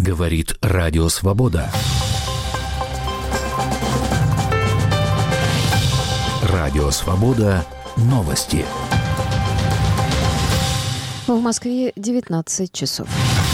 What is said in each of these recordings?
Говорит Радио Свобода. Радио Свобода. Новости. В Москве 19 часов.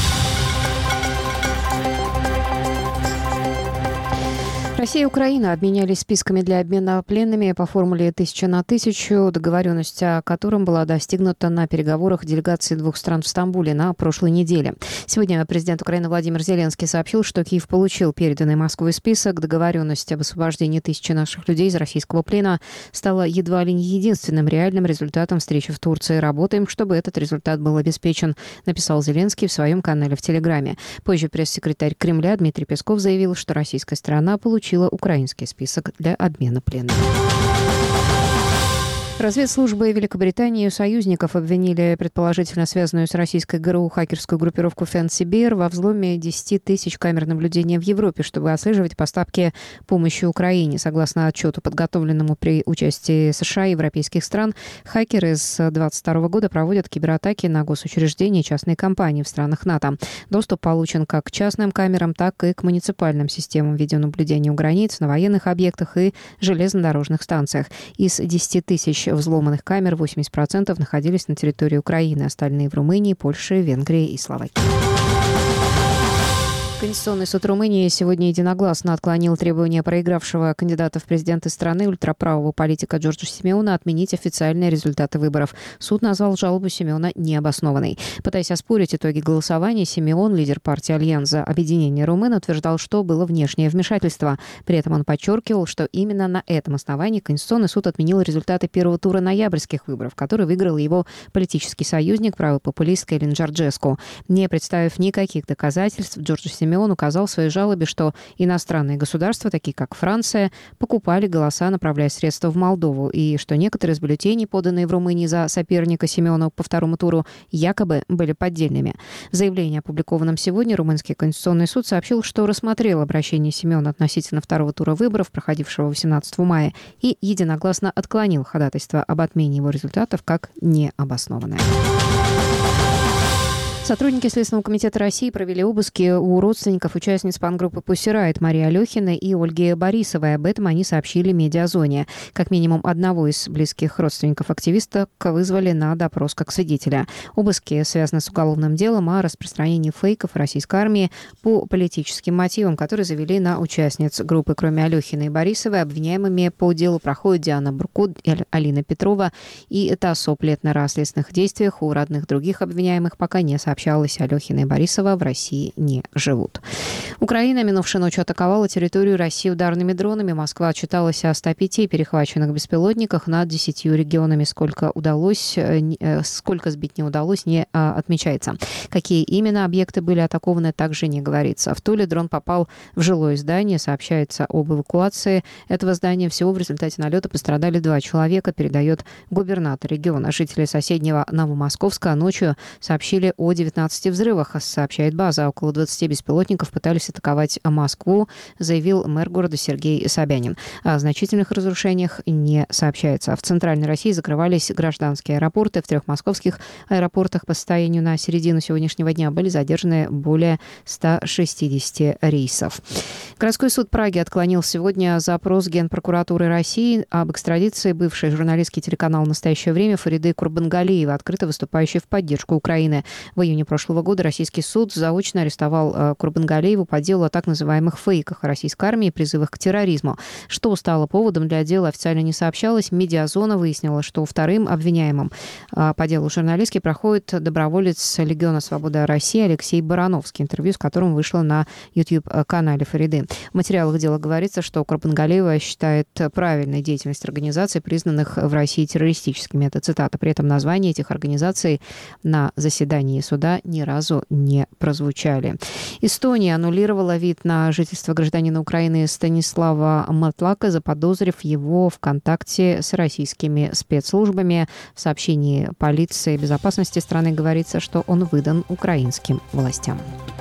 Россия и Украина обменялись списками для обмена пленными по формуле 1000 на 1000, договоренность о котором была достигнута на переговорах делегаций двух стран в Стамбуле на прошлой неделе. Сегодня президент Украины Владимир Зеленский сообщил, что Киев получил переданный Москвой список. Договоренность об освобождении 1000 наших людей из российского плена стала едва ли не единственным реальным результатом встречи в Турции. Работаем, чтобы этот результат был обеспечен, написал Зеленский в своем канале в Телеграме. Позже пресс-секретарь Кремля Дмитрий Песков заявил, что российская сторона получила украинский список для обмена пленными. Разведслужбы Великобритании и союзников обвинили предположительно связанную с российской ГРУ хакерскую группировку Фенсибер во взломе 10 тысяч камер наблюдения в Европе, чтобы отслеживать поставки помощи Украине. Согласно отчету, подготовленному при участии США и европейских стран, хакеры с 2022 года проводят кибератаки на госучреждения и частные компании в странах НАТО. Доступ получен как к частным камерам, так и к муниципальным системам видеонаблюдения у границ, на военных объектах и железнодорожных станциях. Из 10 тысяч взломанных камер 80% находились на территории Украины, остальные в Румынии, Польше, Венгрии и Словакии. Конституционный суд Румынии сегодня единогласно отклонил требования проигравшего кандидата в президенты страны ультраправого политика Джорджа Симеона отменить официальные результаты выборов. Суд назвал жалобу Симеона необоснованной. Пытаясь оспорить итоги голосования, Симеон, лидер партии Альянса Объединения Румын, утверждал, что было внешнее вмешательство. При этом он подчеркивал, что именно на этом основании Конституционный суд отменил результаты первого тура ноябрьских выборов, который выиграл его политический союзник, правый популист Калин Джорджеску. Не представив никаких доказательств, Джордж Симеон указал в своей жалобе, что иностранные государства, такие как Франция, покупали голоса, направляя средства в Молдову, и что некоторые из бюллетеней, поданные в Румынии за соперника Симеона по второму туру, якобы были поддельными. В заявлении, опубликованном сегодня, Румынский конституционный суд сообщил, что рассмотрел обращение Симеона относительно второго тура выборов, проходившего 18 мая, и единогласно отклонил ходатайство об отмене его результатов как необоснованное. Сотрудники Следственного комитета России провели обыски у родственников участниц панк-группы Pussy Riot Марии Алехиной и Ольги Борисовой. Об этом они сообщили Медиазоне. Как минимум одного из близких родственников активисток вызвали на допрос как свидетеля. Обыски связаны с уголовным делом о распространении фейков российской армии по политическим мотивам, которые завели на участниц группы. Кроме Алехиной и Борисовой, обвиняемыми по делу проходят Диана Буркут, Алина Петрова и Тассо Плетнер. О следственных действиях у родных других обвиняемых пока не сообщалось. Алехина и Борисова в России не живут. Украина минувшей ночью атаковала территорию России ударными дронами. Москва отчиталась о 105 перехваченных беспилотниках над 10 регионами. Сколько сбить не удалось, не отмечается. Какие именно объекты были атакованы, также не говорится. В Туле дрон попал в жилое здание. Сообщается об эвакуации этого здания. Всего в результате налета пострадали 2 человека, передает губернатор региона. Жители соседнего Новомосковска ночью сообщили о 19 взрывах, сообщает база. Около 20 беспилотников пытались атаковать Москву, заявил мэр города Сергей Собянин. О значительных разрушениях не сообщается. В Центральной России закрывались гражданские аэропорты. В 3 московских аэропортах по состоянию на середину сегодняшнего дня были задержаны более 160 рейсов. Городской суд Праги отклонил сегодня запрос Генпрокуратуры России об экстрадиции бывшей журналистки телеканала «Настоящее время» Фариды Курбангалиевой, открыто выступающей в поддержку Украины. В июне прошлого года российский суд заочно арестовал Курбангалиеву по делу о так называемых фейках о российской армии и призывах к терроризму. Что стало поводом для дела, официально не сообщалось. Медиазона выяснила, что вторым обвиняемым по делу журналистки проходит доброволец Легиона Свободы России Алексей Барановский, интервью с которым вышло на YouTube-канале Фариды. В материалах дела говорится, что Курбангалиева считает правильной деятельность организаций, признанных в России террористическими. Это цитата. При этом названия этих организаций на заседании суда ни разу не прозвучали. Эстония аннулировала вид на жительство гражданина Украины Станислава Матлака, заподозрив его в контакте с российскими спецслужбами. В сообщении полиции безопасности страны говорится, что он выдан украинским властям.